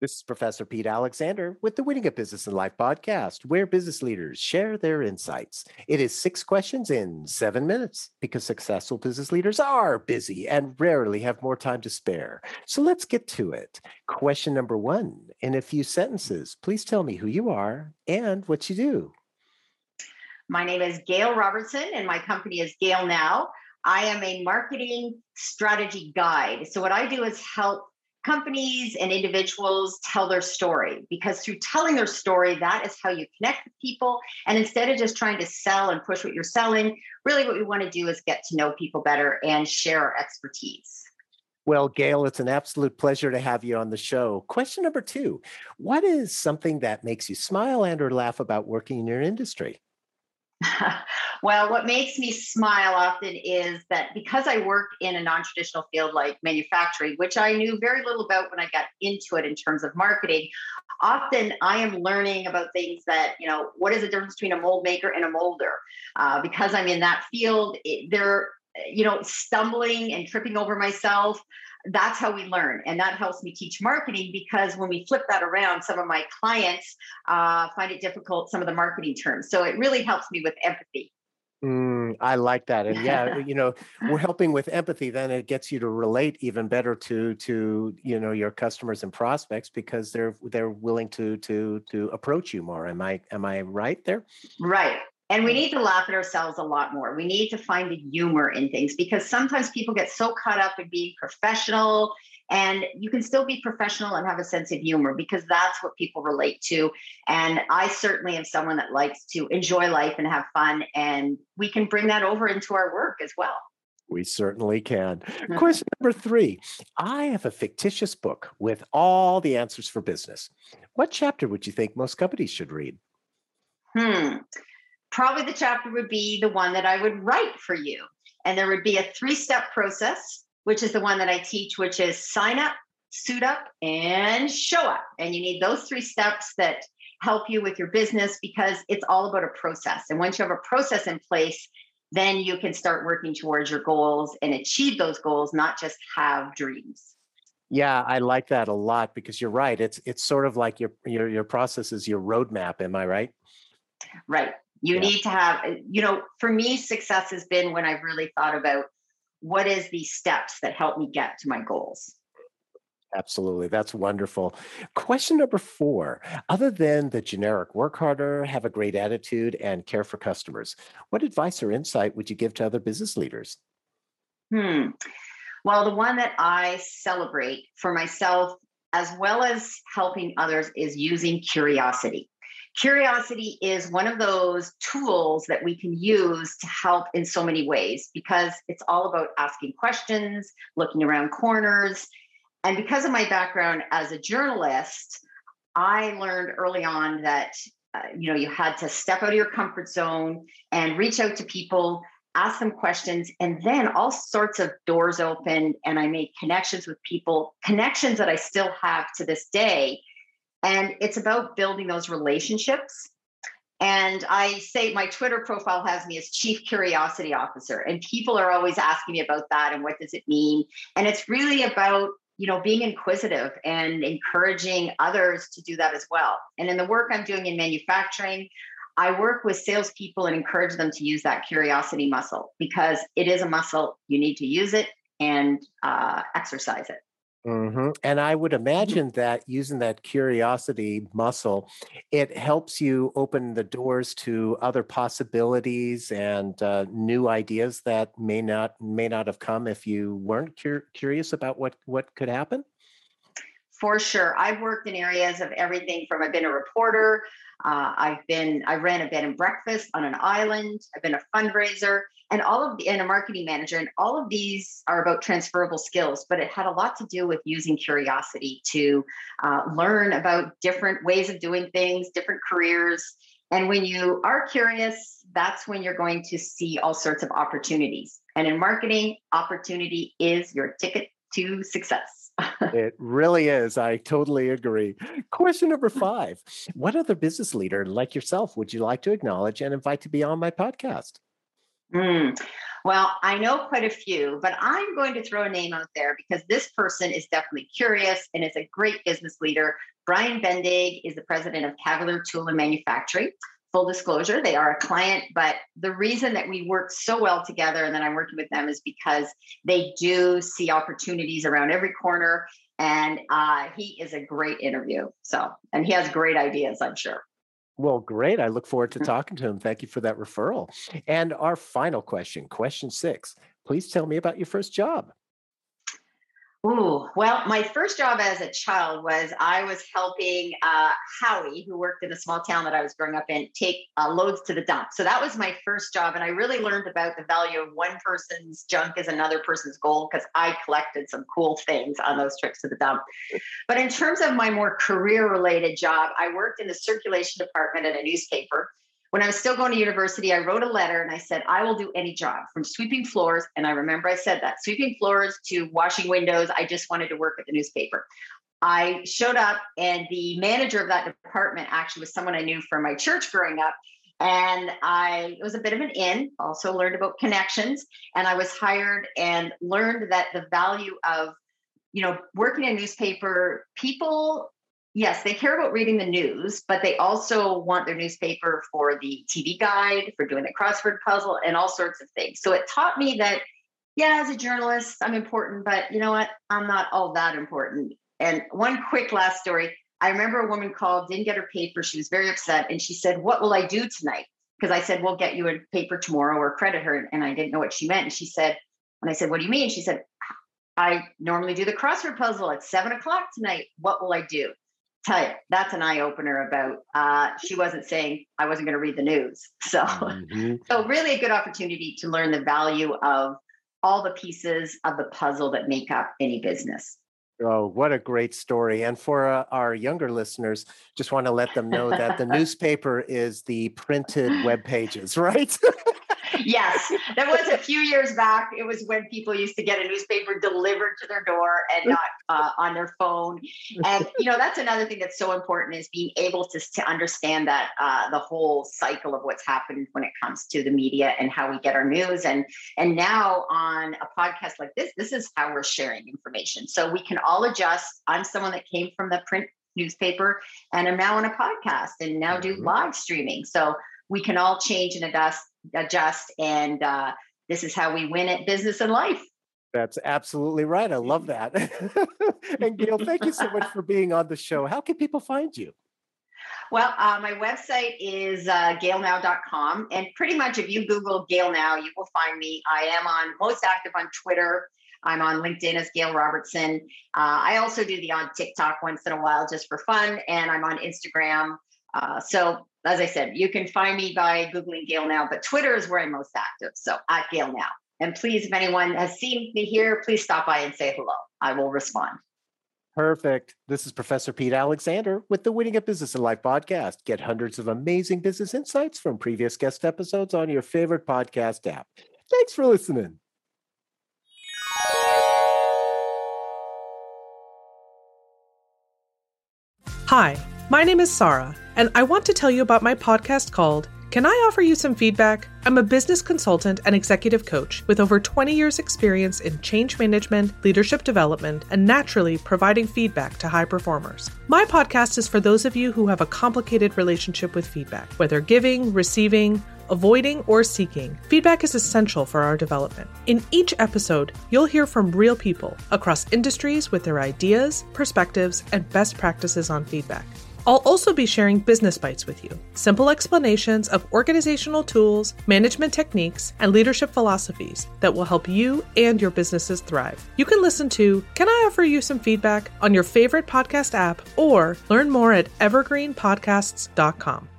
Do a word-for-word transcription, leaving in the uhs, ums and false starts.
This is Professor Pete Alexander with the Winning at Business and Life podcast, where business leaders share their insights. It is six questions in seven minutes because successful business leaders are busy and rarely have more time to spare. So let's get to it. Question number one, in a few sentences, please tell me who you are and what you do. My name is Gail Robertson and my company is Gail Now. I am a marketing strategy guide. So what I do is help companies and individuals tell their story, because through telling their story, that is how you connect with people. And instead of just trying to sell and push what you're selling, really what we want to do is get to know people better and share our expertise. Well, Gail, it's an absolute pleasure to have you on the show. Question number two, what is something that makes you smile and or laugh about working in your industry? Well, what makes me smile often is that because I work in a non-traditional field like manufacturing, which I knew very little about when I got into it in terms of marketing, often I am learning about things that, you know, what is the difference between a mold maker and a molder? Uh, because I'm in that field, it, they're, you know, stumbling and tripping over myself. That's how we learn. And that helps me teach marketing, because when we flip that around, some of my clients uh, find it difficult, some of the marketing terms. So it really helps me with empathy. Mm, I like that. And yeah, you know, we're helping with empathy, then it gets you to relate even better to, to, you know, your customers and prospects, because they're, they're willing to, to, to approach you more. Am I, am I right there? Right. And we need to laugh at ourselves a lot more. We need to find the humor in things, because sometimes people get so caught up in being professional, and you can still be professional and have a sense of humor, because that's what people relate to. And I certainly am someone that likes to enjoy life and have fun, and we can bring that over into our work as well. We certainly can. Question number three, I have a fictitious book with all the answers for business. What chapter would you think most companies should read? Hmm. Probably the chapter would be the one that I would write for you. And there would be a three-step process, which is the one that I teach, which is sign up, suit up, and show up. And you need those three steps that help you with your business, because it's all about a process. And once you have a process in place, then you can start working towards your goals and achieve those goals, not just have dreams. Yeah, I like that a lot, because you're right. It's it's sort of like your your your process is your roadmap. Am I right? Right. You Yeah. need to have, you know, for me, success has been when I've really thought about what is the steps that help me get to my goals. Absolutely. That's wonderful. Question number four, other than the generic work harder, have a great attitude, and care for customers, what advice or insight would you give to other business leaders? Hmm. Well, the one that I celebrate for myself, as well as helping others, is using curiosity. Curiosity is one of those tools that we can use to help in so many ways, because it's all about asking questions, looking around corners. And because of my background as a journalist, I learned early on that uh, you know, you had to step out of your comfort zone and reach out to people, ask them questions, and then all sorts of doors opened, and I made connections with people, connections that I still have to this day. And it's about building those relationships. And I say my Twitter profile has me as Chief Curiosity Officer. And people are always asking me about that and what does it mean? And it's really about, you know, being inquisitive and encouraging others to do that as well. And in the work I'm doing in manufacturing, I work with salespeople and encourage them to use that curiosity muscle, because it is a muscle. You need to use it and uh, exercise it. Mm-hmm. And I would imagine that using that curiosity muscle, it helps you open the doors to other possibilities and uh, new ideas that may not may not have come if you weren't cur- curious about what what could happen. For sure. I've worked in areas of everything from I've been a reporter, uh, I've been, I ran a bed and breakfast on an island, I've been a fundraiser, and all of the, and a marketing manager. And all of these are about transferable skills, but it had a lot to do with using curiosity to uh, learn about different ways of doing things, different careers. And when you are curious, that's when you're going to see all sorts of opportunities. And in marketing, opportunity is your ticket to success. It really is. I totally agree. Question number five. What other business leader like yourself would you like to acknowledge and invite to be on my podcast? Mm. Well, I know quite a few, but I'm going to throw a name out there because this person is definitely curious and is a great business leader. Brian Bendig is the president of Cavalier Tool and Manufacturing. Full disclosure, they are a client, but the reason that we work so well together and that I'm working with them is because they do see opportunities around every corner. And uh, he is a great interview. So, and he has great ideas, I'm sure. Well, great. I look forward to talking to him. Thank you for that referral. And our final question, question six, please tell me about your first job. Ooh, well, my first job as a child was I was helping uh, Howie, who worked in a small town that I was growing up in, take uh, loads to the dump. So that was my first job. And I really learned about the value of one person's junk is another person's gold because I collected some cool things on those trips to the dump. But in terms of my more career-related job, I worked in the circulation department at a newspaper. When I was still going to university, I wrote a letter and I said, I will do any job from sweeping floors. And I remember I said that sweeping floors to washing windows. I just wanted to work at the newspaper. I showed up and the manager of that department actually was someone I knew from my church growing up. And I, it was a bit of an in, also learned about connections. And I was hired and learned that the value of, you know, working in a newspaper, people, yes, they care about reading the news, but they also want their newspaper for the T V guide, for doing the crossword puzzle, and all sorts of things. So it taught me that, yeah, as a journalist, I'm important, but you know what? I'm not all that important. And one quick last story. I remember a woman called, didn't get her paper. She was very upset. And she said, what will I do tonight? Because I said, we'll get you a paper tomorrow or credit her. And I didn't know what she meant. And she said, and I said, what do you mean? She said, I normally do the crossword puzzle at seven o'clock tonight. What will I do? Tell you, that's an eye opener about, uh, she wasn't saying I wasn't going to read the news. So, mm-hmm. so really a good opportunity to learn the value of all the pieces of the puzzle that make up any business. Oh, what a great story. And for uh, our younger listeners, just want to let them know that the newspaper is the printed web pages, right? Yes, that was a few years back. It was when people used to get a newspaper delivered to their door and not uh, on their phone. And, you know, that's another thing that's so important is being able to, to understand that uh, the whole cycle of what's happened when it comes to the media and how we get our news. And, and now on a podcast like this, this is how we're sharing information. So we can all adjust. I'm someone that came from the print newspaper and I'm now on a podcast and now do live streaming. So we can all change and adjust. adjust and uh, this is how we win at business and life. That's absolutely right. I love that. And Gail, thank you so much for being on the show. How can people find you? Well, uh, my website is uh, gail now dot com. And pretty much if you Google Gail Now, you will find me. I am on most active on Twitter. I'm on LinkedIn as Gail Robertson. Uh, I also do the odd TikTok once in a while just for fun. And I'm on Instagram. Uh, so as I said, you can find me by Googling Gail Now, but Twitter is where I'm most active. So at Gail Now. And please, if anyone has seen me here, please stop by and say hello. I will respond. Perfect. This is Professor Pete Alexander with the Winning at Business and Life podcast. Get hundreds of amazing business insights from previous guest episodes on your favorite podcast app. Thanks for listening. Hi, my name is Sarah, and I want to tell you about my podcast called Can I Offer You Some Feedback? I'm a business consultant and executive coach with over twenty years experience in change management, leadership development, and naturally providing feedback to high performers. My podcast is for those of you who have a complicated relationship with feedback, whether giving, receiving, avoiding, or seeking. Feedback is essential for our development. In each episode, you'll hear from real people across industries with their ideas, perspectives, and best practices on feedback. I'll also be sharing business bites with you, simple explanations of organizational tools, management techniques, and leadership philosophies that will help you and your businesses thrive. You can listen to Can I Offer You Some Feedback on your favorite podcast app or learn more at evergreen podcasts dot com.